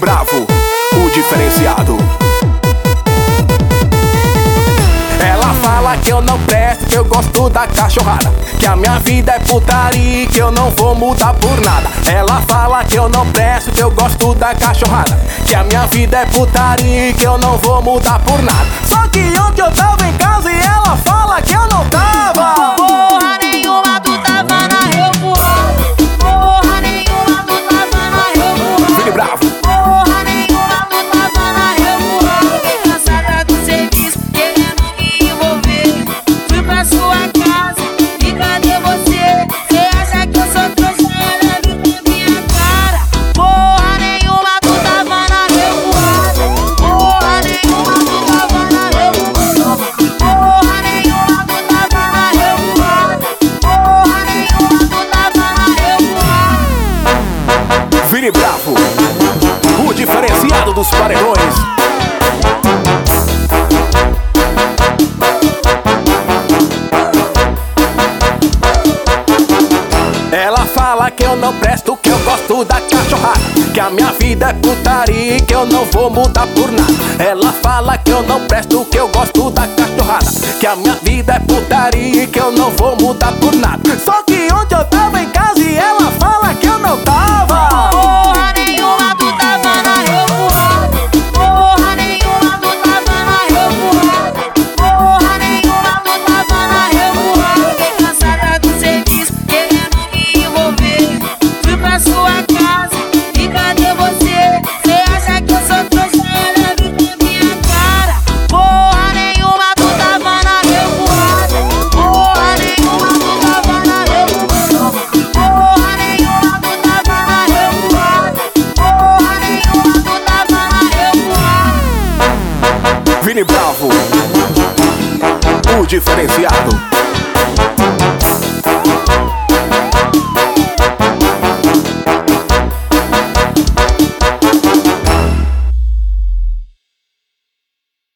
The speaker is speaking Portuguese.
Bravo, o diferenciado. Ela fala que eu não presto, que eu gosto da cachorrada, que a minha vida é putaria e que eu não vou mudar por nada. Ela fala que eu não presto, que eu gosto da cachorrada, que a minha vida é putaria e que eu não vou mudar por nada. Só que ontem eu tava em casa e ela fala que eu não tava. Porra nenhuma, tu tava na revoada. Porra nenhuma, tu tava na revoada. Vini Bravo. Porra nenhuma, tu tava na revoada. Fiquei cansada do serviço, querendo me envolver. Fui pra sua casa e cadê você? Cê acha que eu sou trouxa? Ela viu na minha cara. Porra nenhuma, tu tava na revoada. Porra nenhuma, tu tava na revoada. Porra nenhuma, tu tava na revoada. Porra nenhuma, tu tava na revoada. Vini Bravo, o diferenciado dos paredões. Ela fala que eu não presto, que eu gosto da cachorrada, que a minha vida é putaria e que eu não vou mudar por nada. Ela fala que eu não presto, que eu gosto da cachorrada, que a minha vida é putaria e que eu não vou mudar por nada. Só que ontem eu tava em casa e ela fala que eu não tava. Porra nenhuma, tu tava na revoada. Porra nenhuma, tu tava na revoada. Porra nenhuma, tu tava na revoada. Fiquei cansada do serviço, querendo me envolver. Fui pra sua casa e cadê você? Cê acha que eu sou trouxa? Ela viu na minha cara. Porra nenhuma, tu tava na revoada. Porra nenhuma, tu tava na revoada. Porra nenhuma, tu tava na revoada. Porra nenhuma, tu tava na revoada. Vini Bravo, o diferenciado.